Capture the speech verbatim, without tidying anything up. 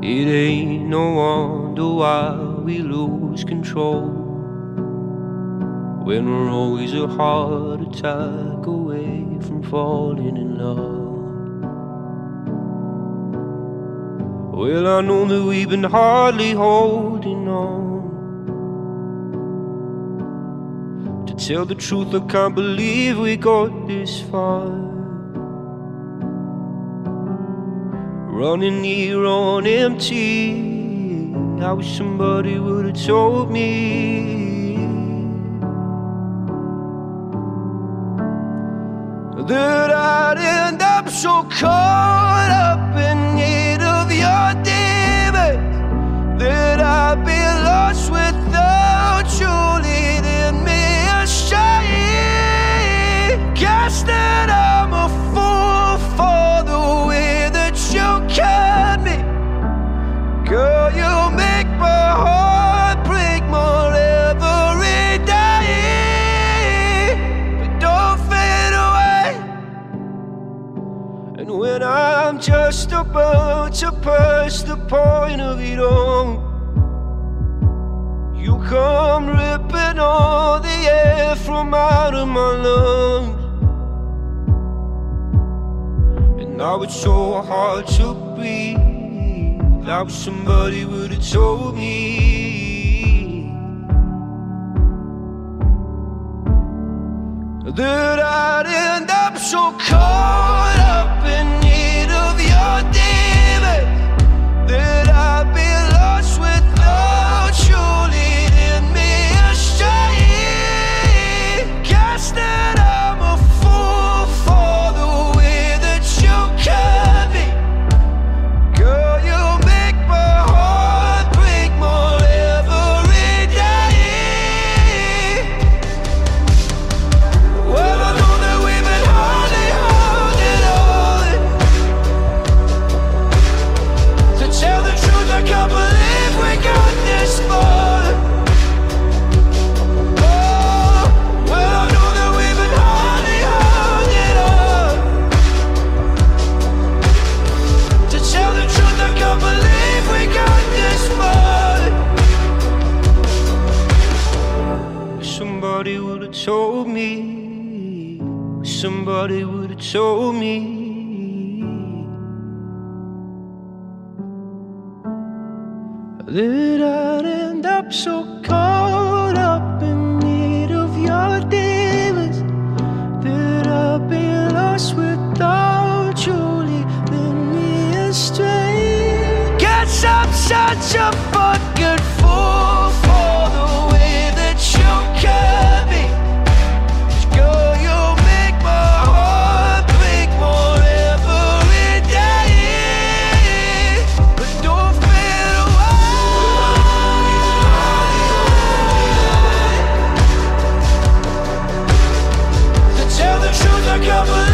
It ain't no wonder why we lose control when we're always a heart attack away from falling in love. Well, I know that we've been hardly holding on. To tell the truth, I can't believe we got this far. Running here on empty, I wish somebody would have told me that I'd end up so caught up in need of your demons, that I'd be lost without you leading me astray. Guess that I'm a fool for the way that you cut me. Girl, you make my heart break more every day, but don't fade away. And when I'm just about to pass the point of it all, you come ripping all the air from out of my lungs. And now it's so hard to breathe. I wish somebody would have told me that I'd end up so caught up in need of your demons, that I'd be lost without you leading me astray. Guess that I'm a fool for the way that you cut me. Girl, you make my heart break more every day. Well, I know that we've been hardly holding on. To tell the truth, I can't believe we got this far. Oh, well, I know that we've been hardly holding on. To tell the truth, I can't believe we got this far. Somebody would have told me. Somebody would have told me that I'd end up so caught up in need of your demons, that I'd be lost without you leading me astray. Guess I'm such a fucking fool for the way that you cut me. 'Cause girl, you make my heart break more every day, but don't fade away. To tell the truth, I can't believe